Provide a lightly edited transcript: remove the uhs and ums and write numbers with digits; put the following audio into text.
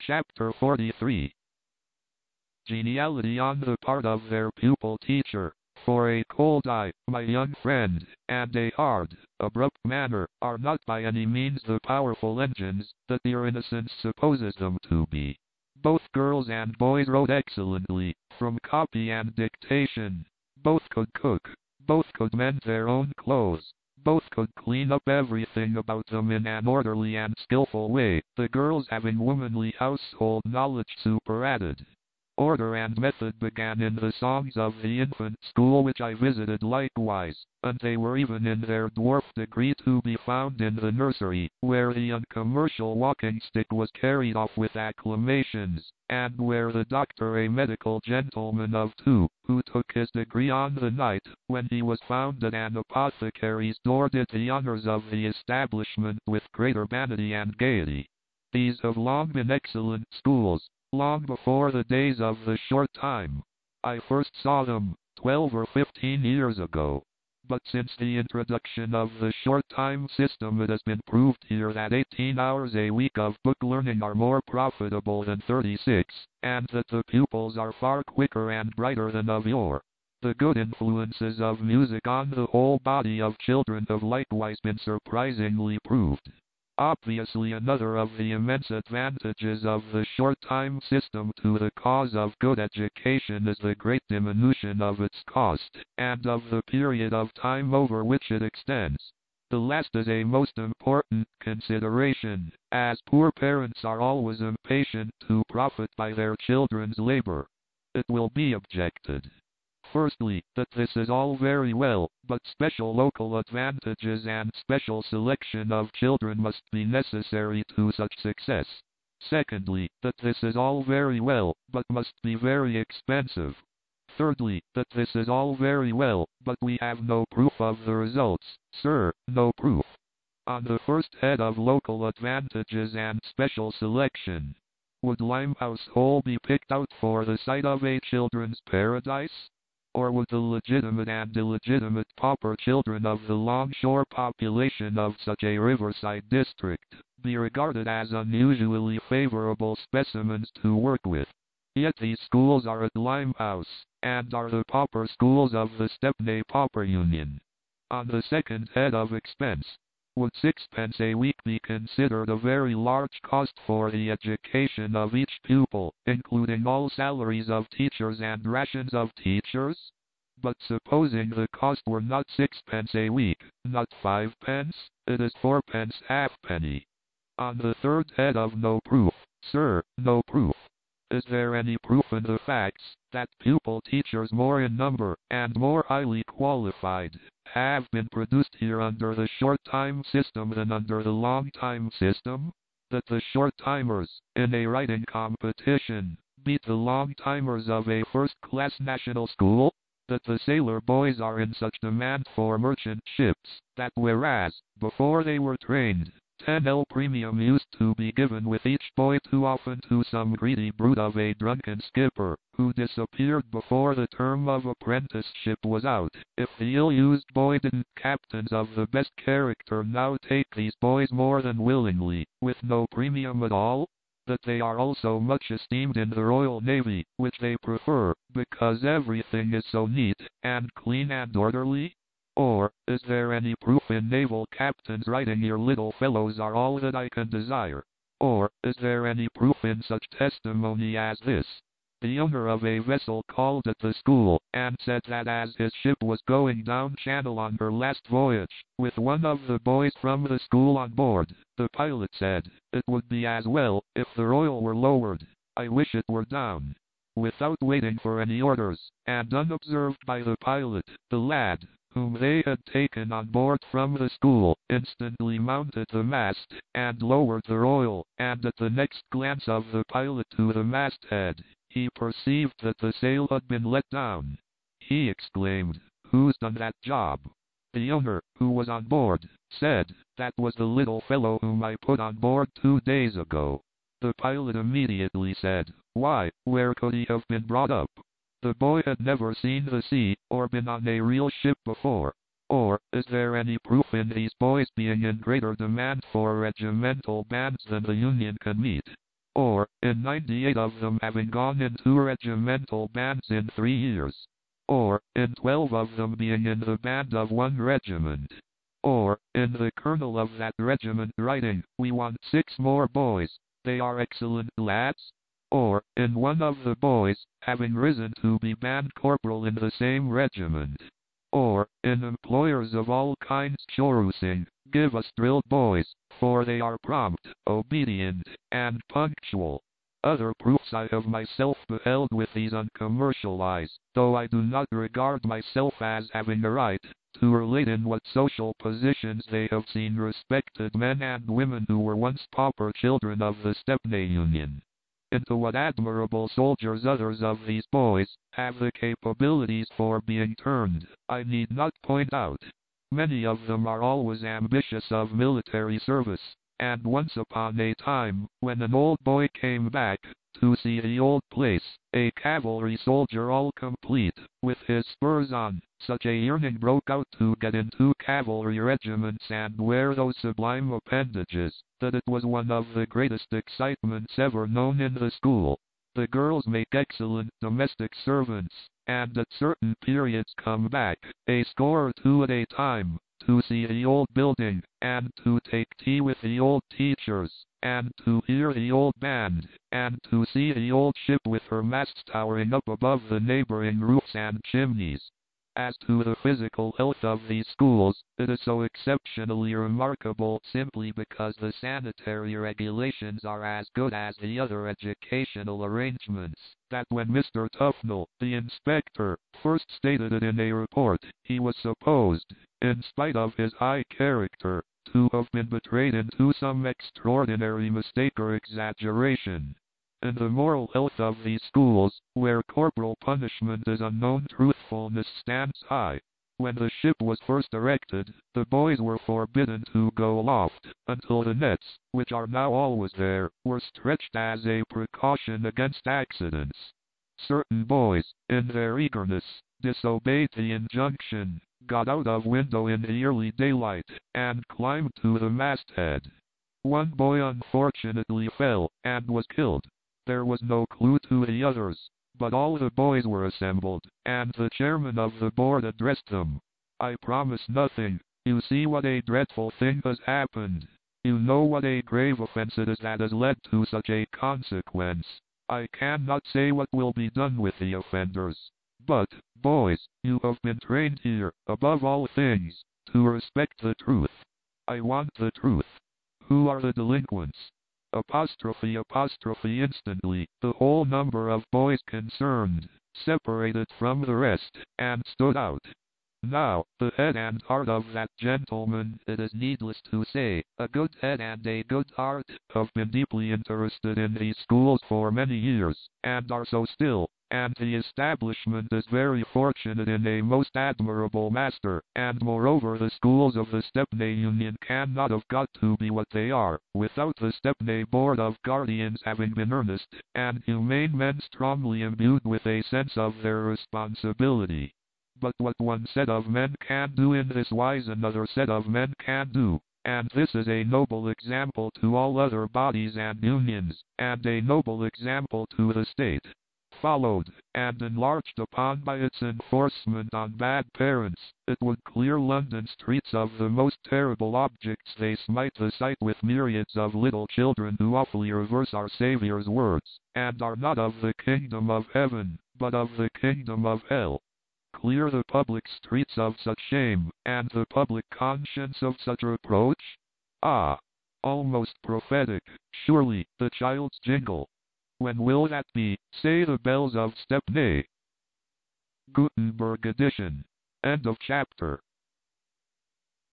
Chapter 43. Geniality on the part of their pupil teacher. For a cold eye, my young friend, and a hard, abrupt manner, are not by any means the powerful engines that your innocence supposes them to be. Both girls and boys wrote excellently, from copy and dictation. Both could cook. Both could mend their own clothes. Both could clean up everything about them in an orderly and skillful way, the girls having womanly household knowledge superadded. Order and method began in the songs of the infant school which I visited likewise, and they were even in their dwarf degree to be found in the nursery, where the uncommercial walking stick was carried off with acclamations, and where the doctor, a medical gentleman of 2, who took his degree on the night when he was found at an apothecary's door, did the honors of the establishment with great urbanity and gaiety. These have long been excellent schools, long before the days of the short time. I first saw them 12 or 15 years ago. But since the introduction of the short time system, it has been proved here that 18 hours a week of book learning are more profitable than 36, and that the pupils are far quicker and brighter than of yore. The good influences of music on the whole body of children have likewise been surprisingly proved. Obviously, another of the immense advantages of the short time system to the cause of good education is the great diminution of its cost, and of the period of time over which it extends. The last is a most important consideration, as poor parents are always impatient to profit by their children's labor. It will be objected, firstly, that this is all very well, but special local advantages and special selection of children must be necessary to such success. Secondly, that this is all very well, but must be very expensive. Thirdly, that this is all very well, but we have no proof of the results, sir, no proof. On the first head of local advantages and special selection, would Limehouse Hole be picked out for the site of a children's paradise? Or would the legitimate and illegitimate pauper children of the longshore population of such a riverside district be regarded as unusually favorable specimens to work with? Yet these schools are at Limehouse, and are the pauper schools of the Stepney Pauper Union. On the second head of expense, would 6 pence a week be considered a very large cost for the education of each pupil, including all salaries of teachers and rations of teachers? But supposing the cost were not 6 pence a week, not 5 pence, it is 4 pence halfpenny. On the third head of no proof, sir, no proof. Is there any proof in the facts that pupil teachers more in number, and more highly qualified, have been produced here under the short time system than under the long time system? That the short timers, in a writing competition, beat the long timers of a first-class national school? That the sailor boys are in such demand for merchant ships, that whereas, before they were trained, 10L premium used to be given with each boy too often to some greedy brute of a drunken skipper, who disappeared before the term of apprenticeship was out, if the ill-used boy didn't, captains of the best character now take these boys more than willingly, with no premium at all? That they are also much esteemed in the Royal Navy, which they prefer, because everything is so neat, and clean and orderly? Or, is there any proof in naval captains writing your little fellows are all that I can desire? Or, is there any proof in such testimony as this? The owner of a vessel called at the school, and said that as his ship was going down channel on her last voyage, with one of the boys from the school on board, the pilot said, "It would be as well if the royal were lowered. I wish it were down." Without waiting for any orders, and unobserved by the pilot, the lad, whom they had taken on board from the school, instantly mounted the mast, and lowered the royal, and at the next glance of the pilot to the masthead, he perceived that the sail had been let down. He exclaimed, "Who's done that job?" The owner, who was on board, said, "That was the little fellow whom I put on board 2 days ago." The pilot immediately said, "Why, where could he have been brought up?" The boy had never seen the sea, or been on a real ship before. Or, is there any proof in these boys being in greater demand for regimental bands than the Union can meet? or in 98 of them having gone in 2 regimental bands in 3 years, or in 12 of them being in the band of 1 regiment, or in the colonel of that regiment writing, "We want 6 more boys, they are excellent lads," or in one of the boys having risen to be band corporal in the same regiment, or in employers of all kinds choosing, "Give us drilled boys, for they are prompt, obedient, and punctual." Other proofs I have myself beheld with these uncommercial eyes, though I do not regard myself as having a right to relate in what social positions they have seen respected men and women who were once pauper children of the Stepney Union. Into what admirable soldiers others of these boys have the capabilities for being turned, I need not point out. Many of them are always ambitious of military service, and once upon a time, when an old boy came back to see the old place, a cavalry soldier all complete, with his spurs on, such a yearning broke out to get into cavalry regiments and wear those sublime appendages, that it was one of the greatest excitements ever known in the school. The girls make excellent domestic servants, and at certain periods come back, a score or 2 at a time, to see the old building, and to take tea with the old teachers, and to hear the old band, and to see the old ship with her masts towering up above the neighboring roofs and chimneys. As to the physical health of these schools, it is so exceptionally remarkable simply because the sanitary regulations are as good as the other educational arrangements, that when Mr. Tufnell, the inspector, first stated it in a report, he was supposed, in spite of his high character, to have been betrayed into some extraordinary mistake or exaggeration. In the moral health of these schools, where corporal punishment is unknown, truthfulness stands high. When the ship was first erected, the boys were forbidden to go aloft, until the nets, which are now always there, were stretched as a precaution against accidents. Certain boys, in their eagerness, disobeyed the injunction, got out of window in the early daylight, and climbed to the masthead. One boy unfortunately fell, and was killed. There was no clue to the others, but all the boys were assembled, and the chairman of the board addressed them. "I promise nothing. You see what a dreadful thing has happened. You know what a grave offense it is that has led to such a consequence. I cannot say what will be done with the offenders. But, boys, you have been trained here, above all things, to respect the truth. I want the truth. Who are the delinquents?" Instantly, the whole number of boys concerned, separated from the rest, and stood out. Now, the head and heart of that gentleman, it is needless to say, a good head and a good heart, have been deeply interested in these schools for many years, and are so still, and the establishment is very fortunate in a most admirable master, and moreover the schools of the Stepney Union cannot have got to be what they are, without the Stepney Board of Guardians having been earnest, and humane men strongly imbued with a sense of their responsibility. But what one set of men can do in this wise another set of men can do, and this is a noble example to all other bodies and unions, and a noble example to the state. Followed, and enlarged upon by its enforcement on bad parents, it would clear London streets of the most terrible objects they smite the sight with myriads of little children who awfully reverse our Saviour's words, and are not of the kingdom of heaven, but of the kingdom of hell. Clear the public streets of such shame, and the public conscience of such reproach? Ah! Almost prophetic, surely, the child's jingle. When will that be, say the bells of Stepney? Gutenberg edition. End of chapter.